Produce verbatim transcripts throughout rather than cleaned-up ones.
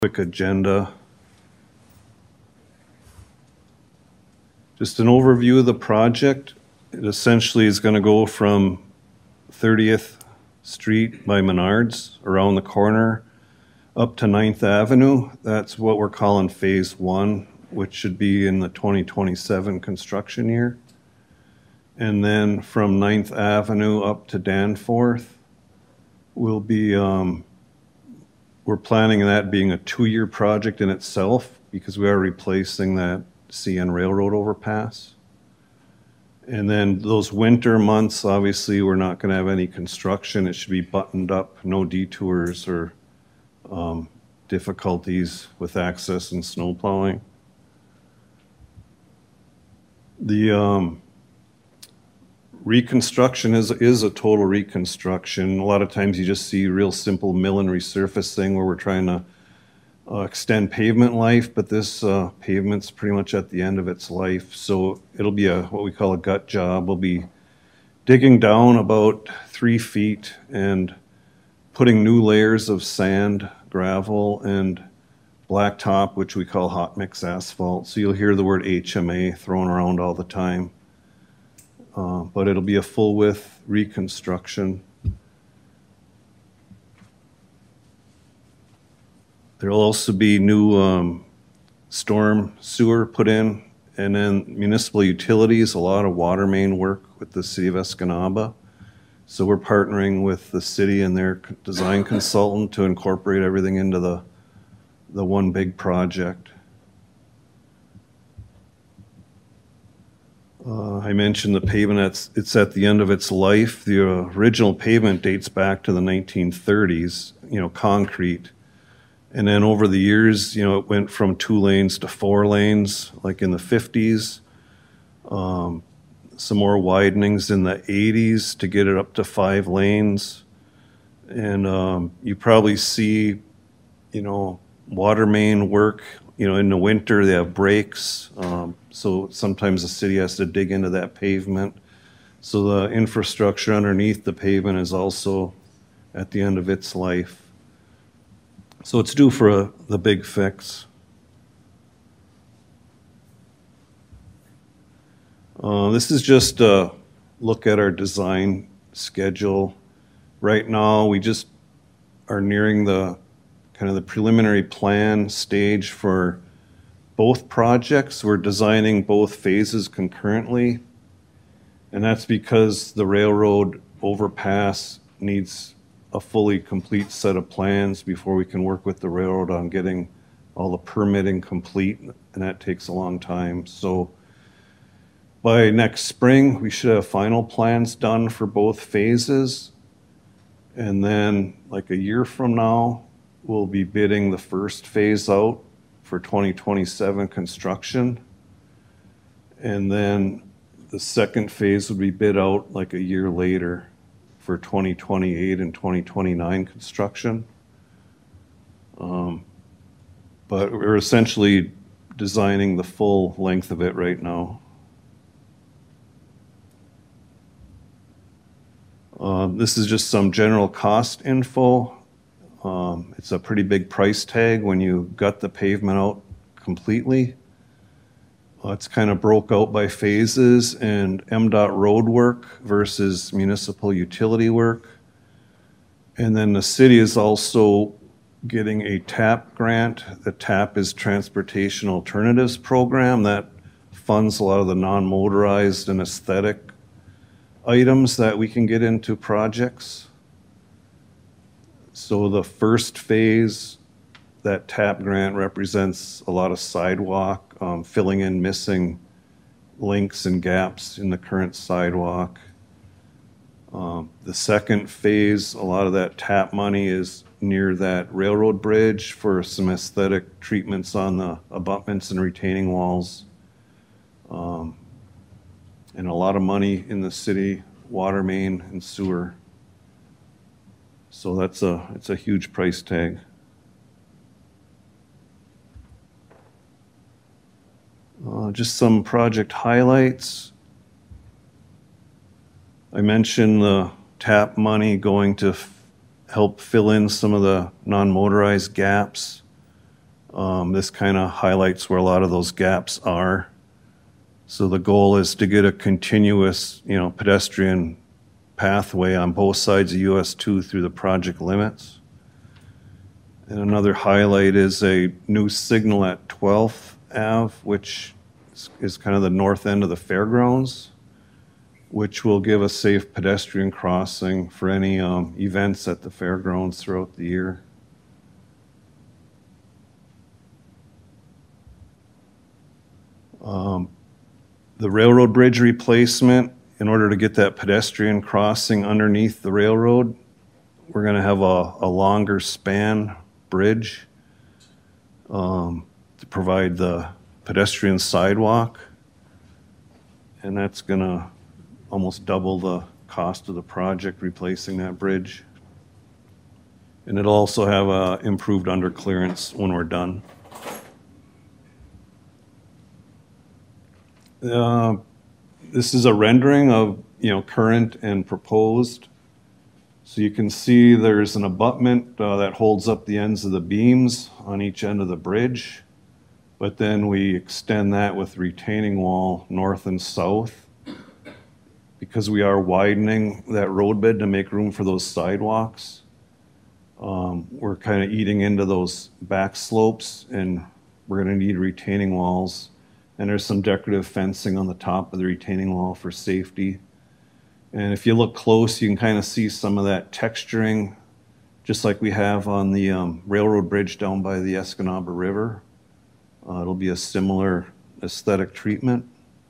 Quick agenda. Just an overview of the project. It essentially is going to go from thirtieth Street by Menards around the corner up to ninth Avenue. That's what we're calling phase one, which should be in the twenty twenty-seven construction year. And then from ninth Avenue up to Danforth will be, um, we're planning that being a two-year project in itself because we are replacing that C N Railroad overpass. And then those winter months, obviously, we're not going to have any construction. It should be buttoned up, no detours or um, difficulties with access and snow plowing. The um, reconstruction is, is a total reconstruction. A lot of times you just see real simple mill and resurfacing where we're trying to uh, extend pavement life, but this uh, pavement's pretty much at the end of its life. So it'll be a what we call a gut job. We'll be digging down about three feet and putting new layers of sand, gravel, and blacktop, which we call hot mix asphalt. So you'll hear the word H M A thrown around all the time. Uh, but it'll be a full width reconstruction. There'll also be new um, storm sewer put in, and then municipal utilities, a lot of water main work with the city of Escanaba. So we're partnering with the city and their design consultant to incorporate everything into the, the one big project. Uh, I mentioned the pavement, it's, it's at the end of its life. The original pavement dates back to the nineteen thirties, you know, concrete. And then over the years, you know, it went from two lanes to four lanes, like in the fifties. Um, some more widenings in the eighties to get it up to five lanes. And um, you probably see, you know, water main work. You know, in the winter they have breaks, um, so sometimes the city has to dig into that pavement. So the infrastructure underneath the pavement is also at the end of its life. So it's due for a, the big fix. Uh, this is just a look at our design schedule. Right now, we just are nearing the kind of the preliminary plan stage for both projects. We're designing both phases concurrently, and that's because the railroad overpass needs a fully complete set of plans before we can work with the railroad on getting all the permitting complete, and that takes a long time. So by next spring, we should have final plans done for both phases, and then like a year from now, we'll be bidding the first phase out for twenty twenty-seven construction. And then the second phase would be bid out like a year later for twenty twenty-eight and twenty twenty-nine construction. Um, but we're essentially designing the full length of it right now. Uh, this is just some general cost info. Um, it's a pretty big price tag when you gut the pavement out completely. Uh, it's kind of broke out by phases and M DOT road work versus municipal utility work. And then the city is also getting a TAP grant. The TAP is Transportation Alternatives Program that funds a lot of the non-motorized and aesthetic items that we can get into projects. So the first phase, that TAP grant represents a lot of sidewalk, um, filling in missing links and gaps in the current sidewalk. Um, the second phase, a lot of that TAP money is near that railroad bridge for some aesthetic treatments on the abutments and retaining walls. Um, and a lot of money in the city, water main and sewer. So that's a, it's a huge price tag. Uh, just some project highlights. I mentioned the TAP money going to f help fill in some of the non-motorized gaps. Um, this kind of highlights where a lot of those gaps are. So the goal is to get a continuous, you know, pedestrian pathway on both sides of U S two through the project limits. And another highlight is a new signal at twelfth Ave, which is, is kind of the north end of the fairgrounds, which will give a safe pedestrian crossing for any um, events at the fairgrounds throughout the year. Um, the railroad bridge replacement, in order to get that pedestrian crossing underneath the railroad, we're going to have a, a longer span bridge um, to provide the pedestrian sidewalk, and that's going to almost double the cost of the project replacing that bridge. And it'll also have a improved underclearance when we're done. Uh, this is a rendering of, you know, current and proposed. So you can see there's an abutment uh, that holds up the ends of the beams on each end of the bridge, but then we extend that with retaining wall north and south. Because we are widening that roadbed to make room for those sidewalks, um, we're kind of eating into those back slopes, and we're going to need retaining walls. And there's some decorative fencing on the top of the retaining wall for safety. And if you look close, you can kind of see some of that texturing, just like we have on the um, railroad bridge down by the Escanaba River. Uh, it'll be a similar aesthetic treatment.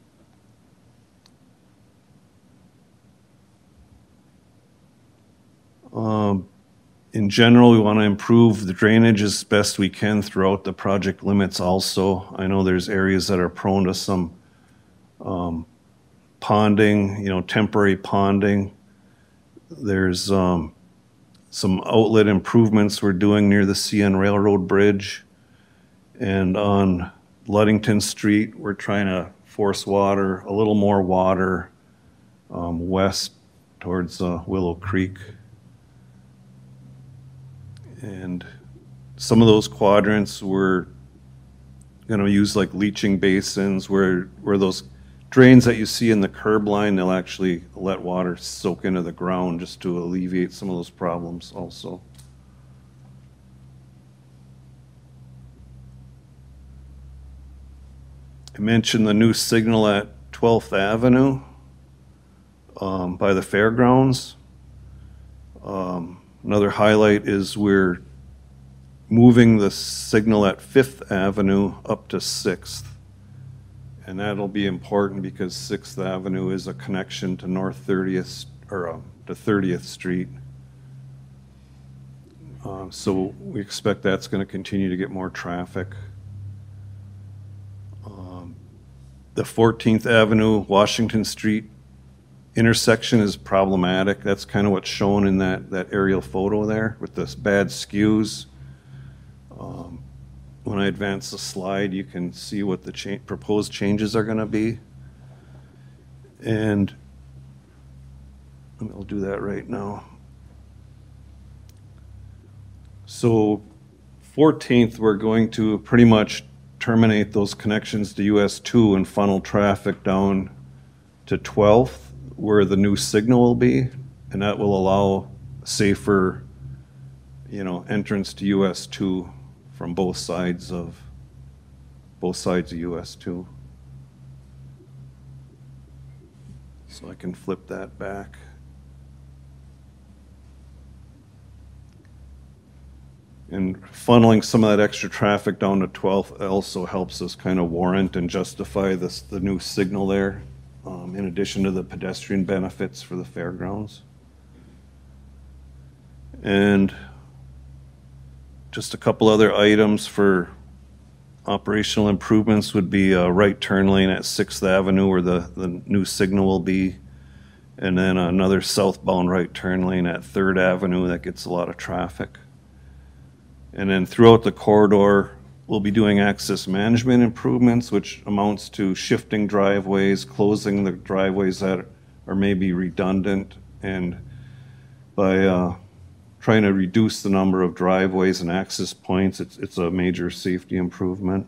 Um, in general, we want to improve the drainage as best we can throughout the project limits also. I know there's areas that are prone to some um, ponding, you know, temporary ponding. There's um, some outlet improvements we're doing near the C N Railroad Bridge. And on Ludington Street, we're trying to force water, a little more water um, west towards uh, Willow Creek. And some of those quadrants we're going to use like leaching basins where, where those drains that you see in the curb line, they'll actually let water soak into the ground just to alleviate some of those problems also. I mentioned the new signal at twelfth Avenue um, by the fairgrounds. Um, Another highlight is we're moving the signal at fifth Avenue up to sixth. And that'll be important because sixth Avenue is a connection to North thirtieth, or uh, to thirtieth Street. Uh, so we expect that's going to continue to get more traffic. Um, the fourteenth Avenue, Washington Street intersection is problematic. That's kind of what's shown in that, that aerial photo there with this bad skews. Um, when I advance the slide, you can see what the cha- proposed changes are going to be. And I'll do that right now. So fourteenth, we're going to pretty much terminate those connections to U S two and funnel traffic down to twelfth, where the new signal will be, and that will allow safer, you know, entrance to U S two from both sides of both sides of U S two. So I can flip that back. And funneling some of that extra traffic down to twelfth also helps us kind of warrant and justify this the new signal there. Um, in addition to the pedestrian benefits for the fairgrounds. And just a couple other items for operational improvements would be a right turn lane at sixth Avenue where the, the new signal will be, and then another southbound right turn lane at third Avenue that gets a lot of traffic. And then throughout the corridor, we'll be doing access management improvements, which amounts to shifting driveways, closing the driveways that are maybe redundant, and by uh, trying to reduce the number of driveways and access points. It's, it's a major safety improvement.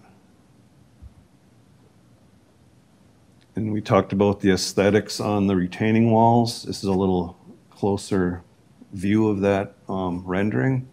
And we talked about the aesthetics on the retaining walls. This is a little closer view of that um, rendering.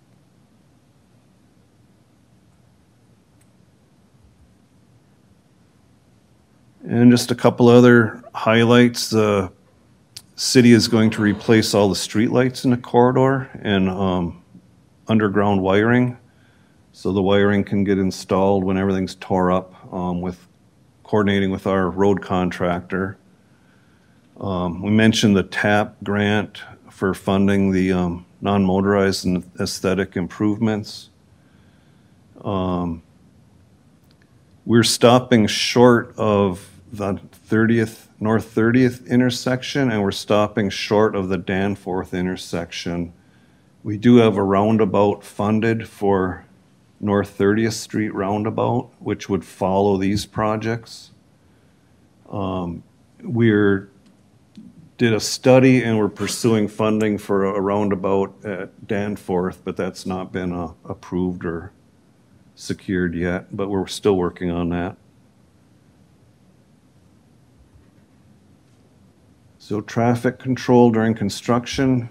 And just a couple other highlights. The city is going to replace all the streetlights in the corridor and um, underground wiring. So the wiring can get installed when everything's tore up um, with coordinating with our road contractor. Um, we mentioned the TAP grant for funding the um, non-motorized and aesthetic improvements. Um, we're stopping short of the thirtieth, North thirtieth intersection, and we're stopping short of the Danforth intersection. We do have a roundabout funded for North thirtieth Street roundabout, which would follow these projects. Um, we're did a study and we're pursuing funding for a roundabout at Danforth, but that's not been uh, approved or secured yet, but we're still working on that. So traffic control during construction.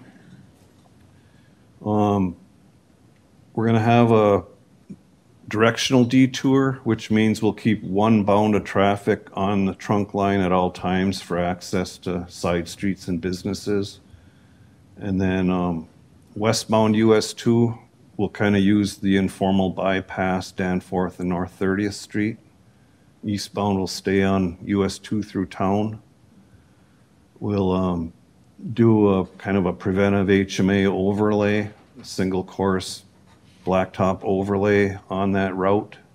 Um, we're going to have a directional detour, which means we'll keep one bound of traffic on the trunk line at all times for access to side streets and businesses. And then um, westbound U S two will kind of use the informal bypass Danforth and North thirtieth Street. Eastbound will stay on U S two through town. We'll um, do a kind of a preventive H M A overlay, a single course blacktop overlay on that route.